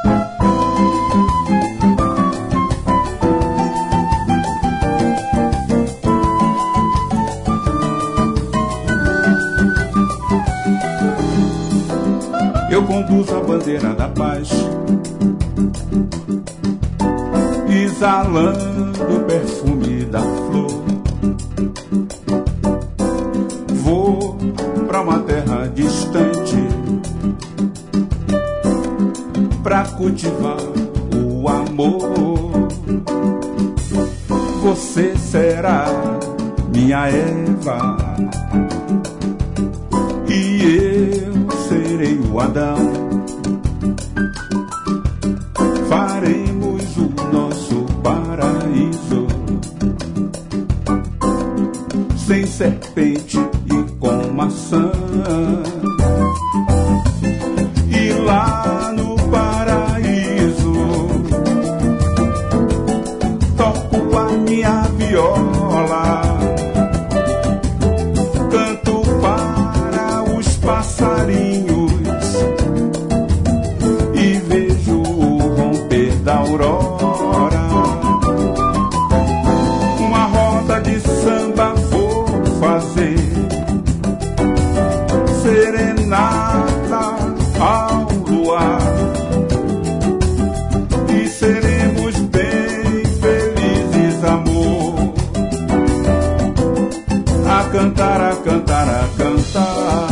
Eu conduzo a bandeira da paz, exalando o perfume da flor. Vou pra uma terra distante pra cultivar o amor. Você será minha Eva e eu serei o Adão. Faremos o nosso paraíso sem serpente e com maçã. E lá no paraíso toco a minha viola, canto para os passarinhos e vejo o romper da aurora. Uma roda de samba vou fazer, serenata ao luar, e seremos bem felizes, amor, a cantar, a cantar, a cantar,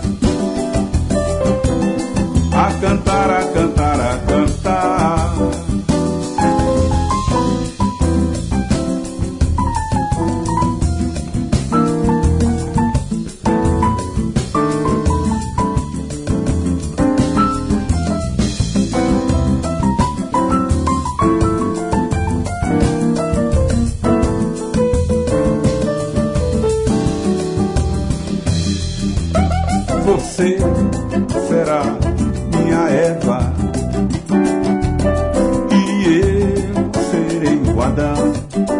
a cantar, a cantar, a cantar. Você será minha Eva e eu serei o Adão.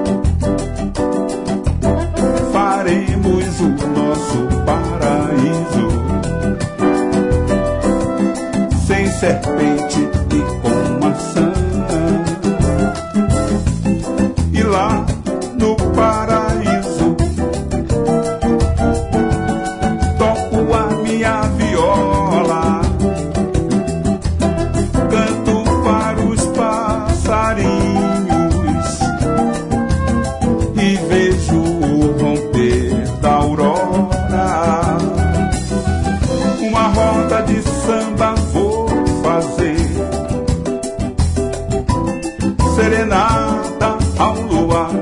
Faremos o nosso paraíso sem serpente e com maçã. E lá no paraíso toco a minha viola, canto para os passarinhos e vejo o romper da aurora. Uma roda de samba vou fazer, serenata ao luar,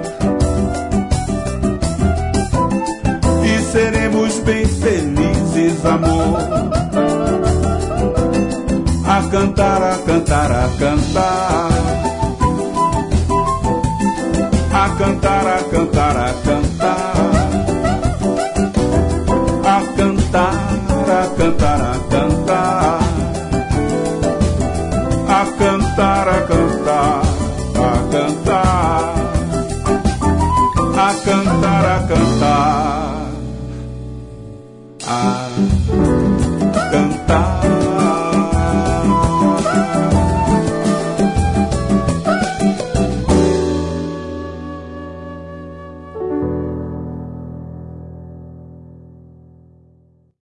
e seremos bem felizes, amor, a cantar, a cantar, a cantar, a cantar, a cantar, a cantar, a cantar, a cantar, a cantar.